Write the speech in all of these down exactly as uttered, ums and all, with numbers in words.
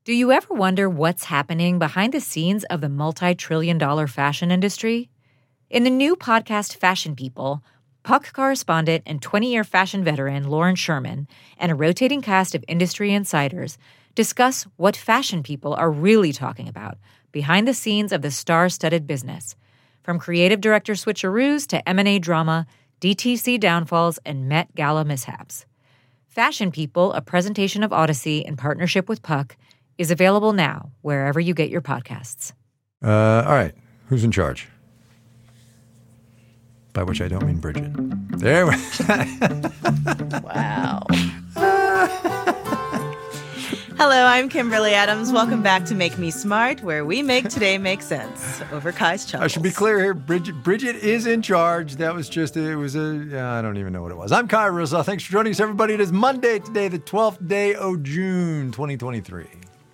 Do you ever wonder what's happening behind the scenes of the multi-trillion dollar fashion industry? In the new podcast Fashion People, Puck correspondent and twenty-year fashion veteran Lauren Sherman and a rotating cast of industry insiders discuss what fashion people are really talking about behind the scenes of the star-studded business, from creative director switcheroos to M and A drama, D T C downfalls, and Met Gala mishaps. Fashion People, a presentation of Odyssey in partnership with Puck, is available now wherever you get your podcasts. Uh, all right. Who's in charge? By which I don't mean Bridget. There we Wow. Hello, I'm Kimberly Adams. Welcome back to Make Me Smart, where we make today make sense over Kai's chuckles. I should be clear here. Bridget, Bridget is in charge. That was just, it was a, I don't even know what it was. I'm Kai Rizzo. Thanks for joining us, everybody. It is Monday today, the twelfth day of June, twenty twenty-three.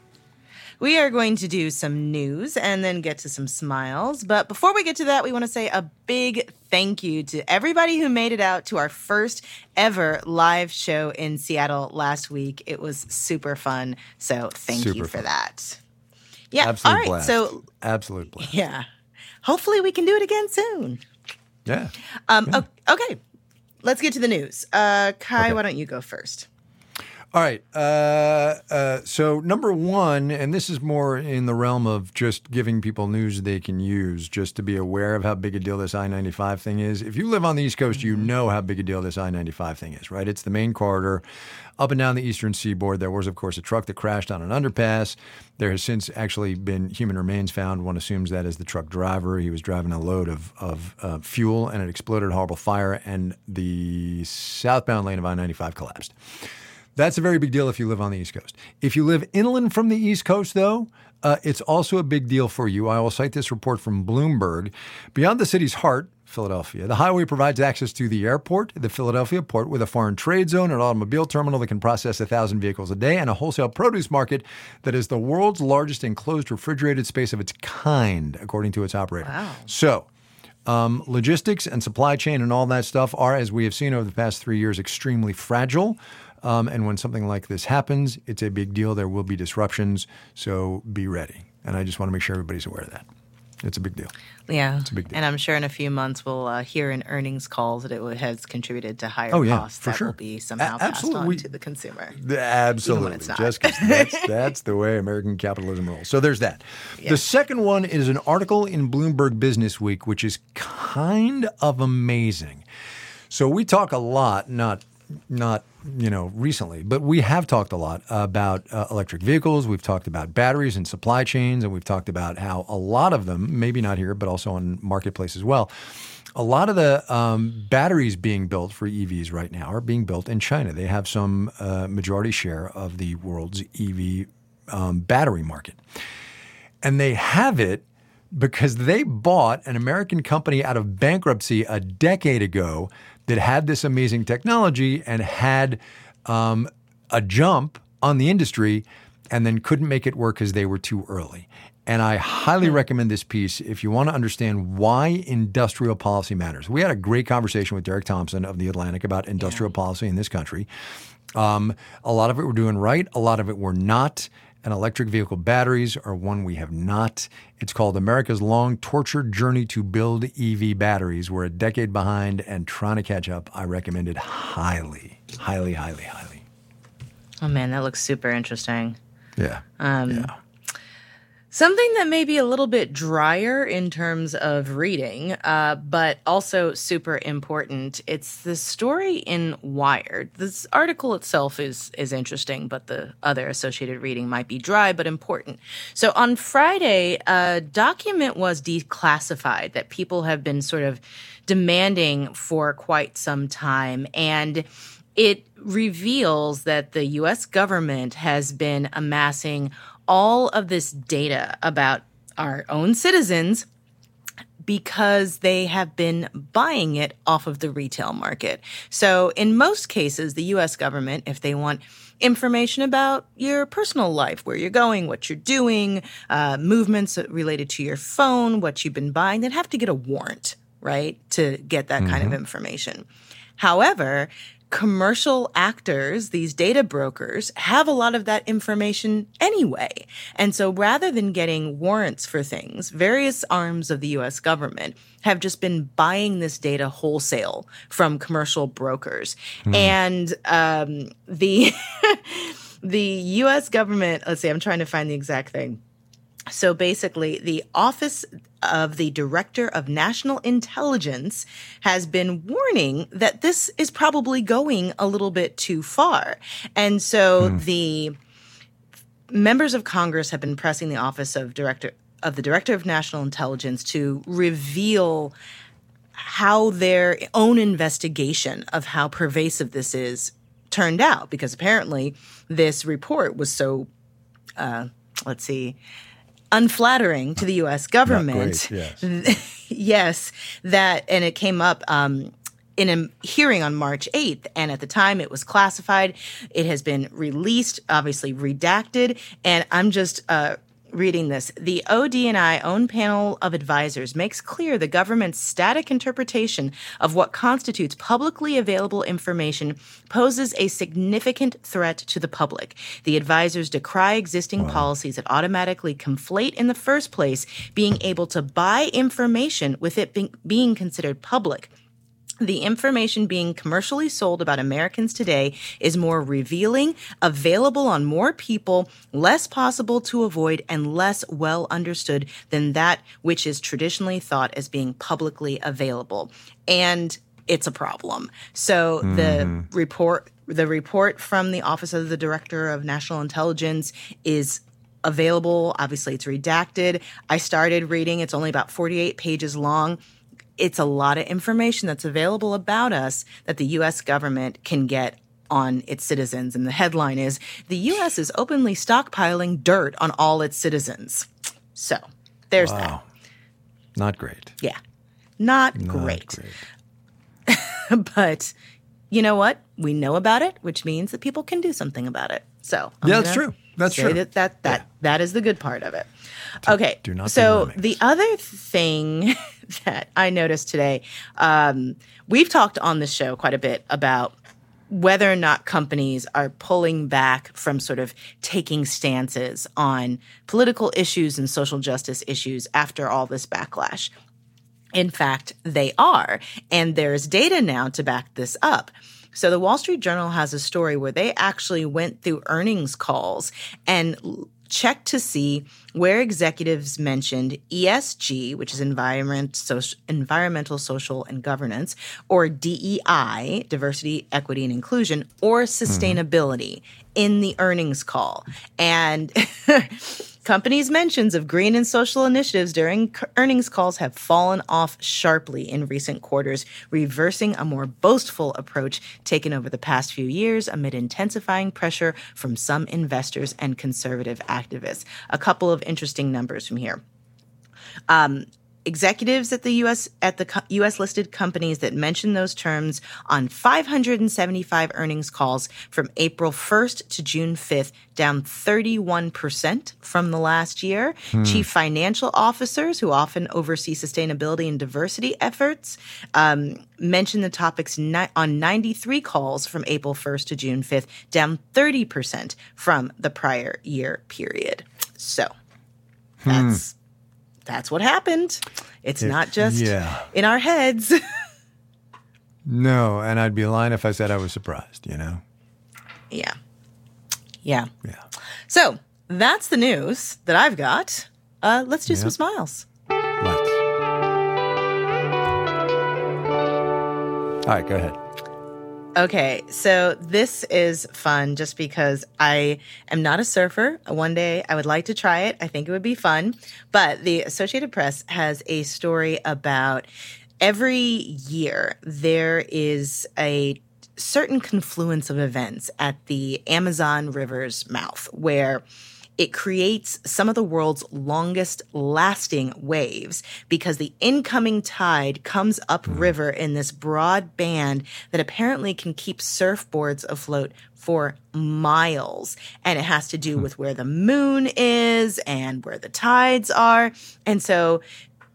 We are going to do some news and then get to some smiles. But before we get to that, we want to say a big thank you to everybody who made it out to our first ever live show in Seattle last week. It was super fun. So thank super you for fun. that. Yeah. Absolute all right. blast. So Absolute blast. yeah. Hopefully we can do it again soon. Yeah. Um, yeah. Okay. Let's get to the news. Uh, Kai, Okay. why don't you go first? All right. Uh, uh, so number one, and this is more in the realm of just giving people news they can use, just to be aware of how big a deal this I ninety-five thing is. If you live on the East Coast, you know how big a deal this I ninety-five thing is, right? It's the main corridor up and down the eastern seaboard. There was, of course, a truck that crashed on an underpass. There has since actually been human remains found. One assumes that is the truck driver. He was driving a load of, of uh, fuel, and it exploded, horrible fire, and the southbound lane of I ninety-five collapsed. That's a very big deal if you live on the East Coast. If you live inland from the East Coast, though, uh, it's also a big deal for you. I will cite this report from Bloomberg. Beyond the city's heart, Philadelphia, the highway provides access to the airport, the Philadelphia port, with a foreign trade zone, an automobile terminal that can process one thousand vehicles a day, and a wholesale produce market that is the world's largest enclosed refrigerated space of its kind, according to its operator. Wow. So, um, logistics and supply chain and all that stuff are, as we have seen over the past three years, extremely fragile. Um, and when something like this happens, it's a big deal. There will be disruptions, so be ready. And I just want to make sure everybody's aware of that. It's a big deal. Yeah. It's a big deal. And I'm sure in a few months we'll uh, hear in earnings calls that it has contributed to higher oh, yeah, costs for that sure. will be somehow A- passed absolutely. on to the consumer. Absolutely. Even when it's not. Just 'cause that's, that's the way American capitalism rolls. So there's that. Yeah. The second one is an article in Bloomberg Business Week, which is kind of amazing. So we talk a lot, not not you know recently, but we have talked a lot about uh, electric vehicles. We've talked about batteries and supply chains, and we've talked about how a lot of them, maybe not here, but also on Marketplace as well, a lot of the um, batteries being built for E Vs right now are being built in China. They have some uh, majority share of the world's E V um, battery market. And they have it because they bought an American company out of bankruptcy a decade ago that had this amazing technology and had um, a jump on the industry and then couldn't make it work because they were too early. And I highly recommend this piece if you want to understand why industrial policy matters. We had a great conversation with Derek Thompson of The Atlantic about industrial yeah. policy in this country. Um, a lot of it we're doing right. A lot of it we're not. And electric vehicle batteries are one we have not. It's called America's Long Tortured Journey to Build E V Batteries. We're a decade behind and trying to catch up. I recommend it highly, highly, highly, highly. Oh, man, that looks super interesting. Yeah. Um, yeah. Something that may be a little bit drier in terms of reading, uh, but also super important. It's the story in Wired. This article itself is is interesting, but the other associated reading might be dry but important. So on Friday, a document was declassified that people have been sort of demanding for quite some time, and it reveals that the U S government has been amassing all of this data about our own citizens because they have been buying it off of the retail market. So in most cases, the U S government, if they want information about your personal life, where you're going, what you're doing, uh, movements related to your phone, what you've been buying, they'd have to get a warrant, right, to get that mm-hmm. kind of information. However, commercial actors, these data brokers, have a lot of that information anyway. And so rather than getting warrants for things, various arms of the U S government have just been buying this data wholesale from commercial brokers. Mm. And um, the the U S government, let's see, I'm trying to find the exact thing. So basically, the Office of the Director of National Intelligence has been warning that this is probably going a little bit too far. And so mm. the members of Congress have been pressing the Office of Director of the Director of National Intelligence to reveal how their own investigation of how pervasive this is turned out, because apparently this report was so, uh, let's see, unflattering to the U S government. Not great, yes. Yes, that, and it came up um, in a hearing on March eighth, and at the time it was classified. It has been released, obviously redacted, and I'm just uh, reading this. The O D and I own panel of advisors makes clear the government's static interpretation of what constitutes publicly available information poses a significant threat to the public. The advisors decry existing wow. policies that automatically conflate in the first place being able to buy information with it being, being considered public. The information being commercially sold about Americans today is more revealing, available on more people, less possible to avoid, and less well understood than that which is traditionally thought as being publicly available. And it's a problem. So mm-hmm. the report, the report from the Office of the Director of National Intelligence is available. Obviously, it's redacted. I started reading. It's only about forty-eight pages long. It's a lot of information that's available about us that the U S government can get on its citizens. And the headline is, the U S is openly stockpiling dirt on all its citizens. So there's wow. that. Not great. Yeah. Not, Not great. great. But you know what? We know about it, which means that people can do something about it. So I'm yeah, that's true. That's say true. That that, that, yeah. that is the good part of it. Okay. Do not so be the other thing that I noticed today, um, we've talked on this show quite a bit about whether or not companies are pulling back from sort of taking stances on political issues and social justice issues after all this backlash. In fact, they are. And there's data now to back this up. So the Wall Street Journal has a story where they actually went through earnings calls and checked to see where executives mentioned E S G, which is environment, social, environmental, social, and governance, or D E I, diversity, equity, and inclusion, or sustainability mm-hmm. in the earnings call. And companies' mentions of green and social initiatives during earnings calls have fallen off sharply in recent quarters, reversing a more boastful approach taken over the past few years amid intensifying pressure from some investors and conservative activists. A couple of interesting numbers from here. Um, Executives at the U S at the U S listed companies that mention those terms on five hundred seventy-five earnings calls from April first to June fifth, down thirty-one percent from the last year. Hmm. Chief financial officers, who often oversee sustainability and diversity efforts, um, mention the topics ni- on ninety-three calls from April first to June fifth, down thirty percent from the prior year period. So that's. Hmm. That's what happened. It's if, not just yeah. in our heads. No, and I'd be lying if I said I was surprised, you know? Yeah. Yeah. Yeah. So that's the news that I've got. Uh, let's do yep. some smiles. Let's. All right, go ahead. Okay, so this is fun just because I am not a surfer. One day I would like to try it. I think it would be fun. But the Associated Press has a story about every year there is a certain confluence of events at the Amazon River's mouth where it creates some of the world's longest lasting waves because the incoming tide comes upriver in this broad band that apparently can keep surfboards afloat for miles. And it has to do with where the moon is and where the tides are. And so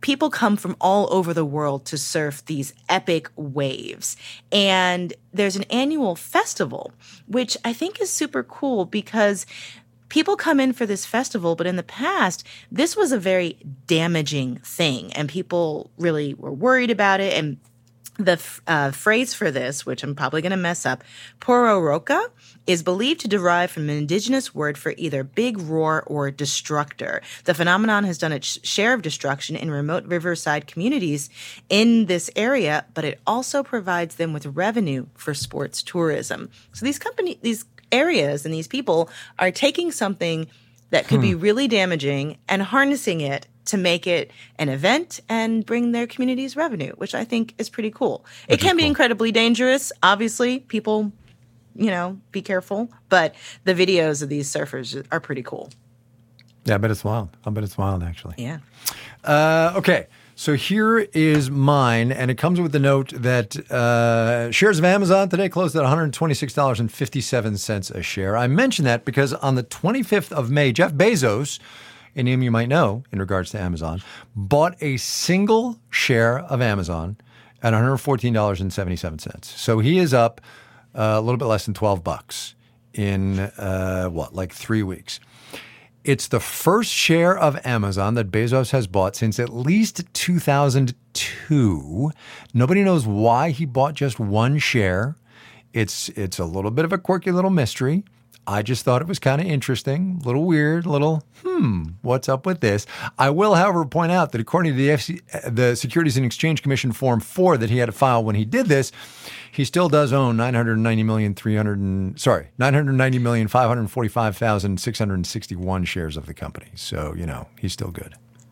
people come from all over the world to surf these epic waves. And there's an annual festival, which I think is super cool because people come in for this festival, but in the past, this was a very damaging thing, and people really were worried about it. And the uh, phrase for this, which I'm probably going to mess up, pororoca, is believed to derive from an indigenous word for either big roar or destructor. The phenomenon has done its share of destruction in remote riverside communities in this area, but it also provides them with revenue for sports tourism. So these company, these areas and these people are taking something that could hmm. be really damaging and harnessing it to make it an event and bring their communities revenue, which I think is pretty cool. Which it can be cool. Incredibly dangerous. Obviously, people, you know, be careful. But the videos of these surfers are pretty cool. Yeah, I bet it's wild. I bet it's wild, actually. Yeah. Uh, okay. So here is mine, and it comes with the note that uh, shares of Amazon today closed at one hundred twenty-six dollars and fifty-seven cents a share. I mention that because on the twenty-fifth of May, Jeff Bezos, a name you might know in regards to Amazon, bought a single share of Amazon at one hundred fourteen dollars and seventy-seven cents. So he is up uh, a little bit less than twelve bucks in, uh, what, like three weeks. It's the first share of Amazon that Bezos has bought since at least two thousand two. Nobody knows why he bought just one share. It's it's a little bit of a quirky little mystery. I just thought it was kind of interesting, a little weird, a little, hmm, what's up with this? I will, however, point out that according to the F C, the Securities and Exchange Commission Form four that he had to file when he did this, he still does own nine hundred ninety million three hundred sorry, nine hundred ninety million five hundred forty-five thousand six hundred sixty-one shares of the company. So, you know, he's still good.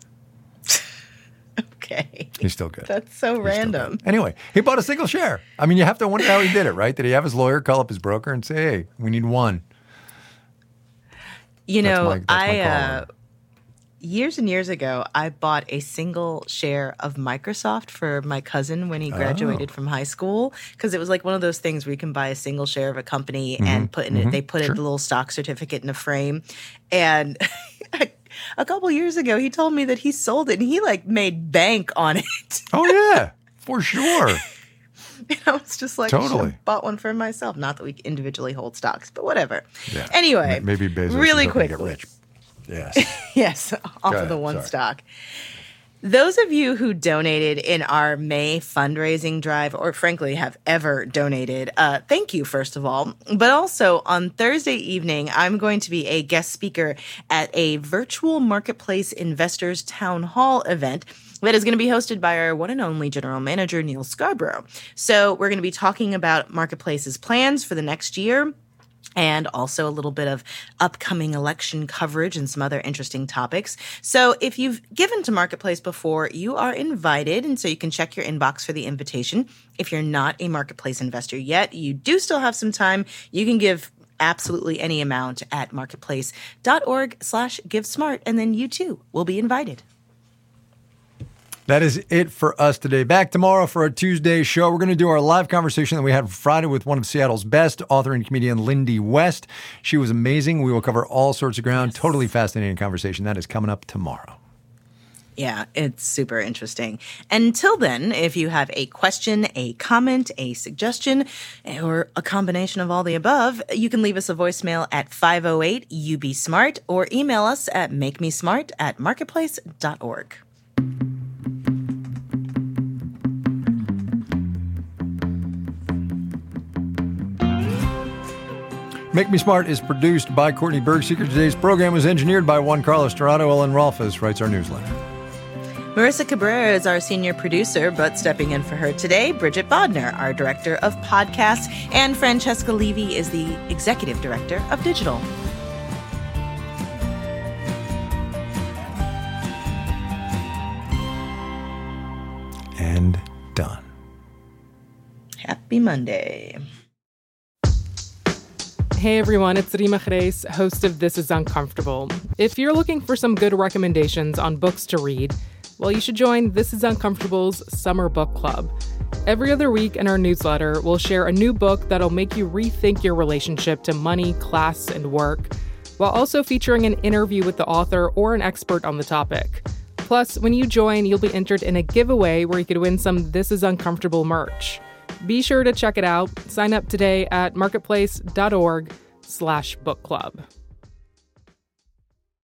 Okay. He's still good. That's so he's random. Anyway, he bought a single share. I mean, you have to wonder how he did it, right? Did he have his lawyer call up his broker and say, hey, we need one? You that's know, my, that's I, my uh, years and years ago, I bought a single share of Microsoft for my cousin when he graduated oh. from high school, because it was like one of those things where you can buy a single share of a company mm-hmm. and put in mm-hmm. it, they put sure. it, the little stock certificate in a frame. And a couple years ago, he told me that he sold it and he like made bank on it. Oh, yeah, for sure. And I was just like, totally. I should have bought one for myself. Not that we individually hold stocks, but whatever. Yeah. Anyway, maybe Bezos really is quickly. To get rich. Yes. yes, off Go of the ahead. one Sorry. stock. Those of you who donated in our May fundraising drive, or frankly have ever donated, uh, thank you, first of all. But also on Thursday evening, I'm going to be a guest speaker at a virtual marketplace investors town hall event that is going to be hosted by our one and only general manager, Neil Scarborough. So we're going to be talking about Marketplace's plans for the next year, and also a little bit of upcoming election coverage and some other interesting topics. So if you've given to Marketplace before, you are invited, and so you can check your inbox for the invitation. If you're not a Marketplace investor yet, you do still have some time. You can give absolutely any amount at marketplace.org slash give smart, and then you too will be invited. That is it for us today. Back tomorrow for our Tuesday show. We're going to do our live conversation that we had Friday with one of Seattle's best, author and comedian Lindy West. She was amazing. We will cover all sorts of ground. Yes. Totally fascinating conversation. That is coming up tomorrow. Yeah, it's super interesting. Until then, if you have a question, a comment, a suggestion, or a combination of all the above, you can leave us a voicemail at five oh eight U B SMART or email us at makemesmart at marketplace dot org. Make Me Smart is produced by Courtney Bergsieker. Today's program was engineered by Juan Carlos Dorado. Ellen Rolfes writes our newsletter. Marissa Cabrera is our senior producer, but stepping in for her today, Bridget Bodner, our director of podcasts, and Francesca Levy is the executive director of digital. And done. Happy Monday. Hey everyone, it's Rima Reis, host of This Is Uncomfortable. If you're looking for some good recommendations on books to read, well, you should join This Is Uncomfortable's Summer Book Club. Every other week in our newsletter, we'll share a new book that'll make you rethink your relationship to money, class, and work, while also featuring an interview with the author or an expert on the topic. Plus, when you join, you'll be entered in a giveaway where you could win some This Is Uncomfortable merch. Be sure to check it out. Sign up today at marketplace.org slash book club.